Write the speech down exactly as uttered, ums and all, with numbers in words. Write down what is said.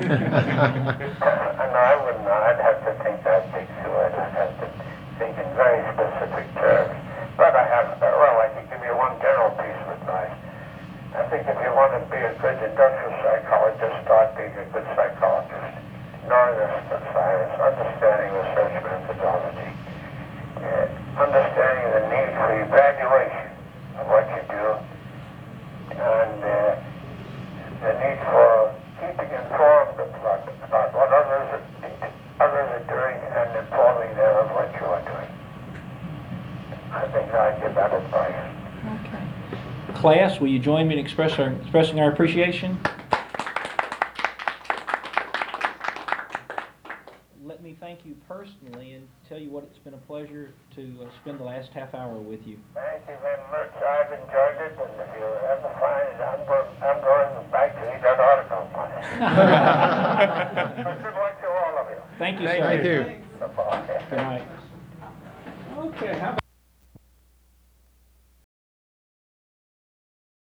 No, I wouldn't. I'd have to think that big through it. I'd have to think in very specific terms. But I have, well, I can give you one general piece of advice. I think if you want to be a good industrial psychologist, start being a good psychologist. Knowing the science, understanding research methodology, uh, understanding the need for evaluation of what you do, and uh, the need for keeping informed about, about what others are, others are doing and informing them of what you are doing. I think I'd give that advice. Okay. Class, will you join me in express our, expressing our appreciation? Let me thank you personally and tell you what it's been a pleasure to uh, spend the last half hour with you. Thank you very much. I've enjoyed it, and if you ever find it, I'm going, I'm going back to read that article on it. Good luck to all of you. Thank you, Thank sir. you. Bye-bye. Good night. Okay, how about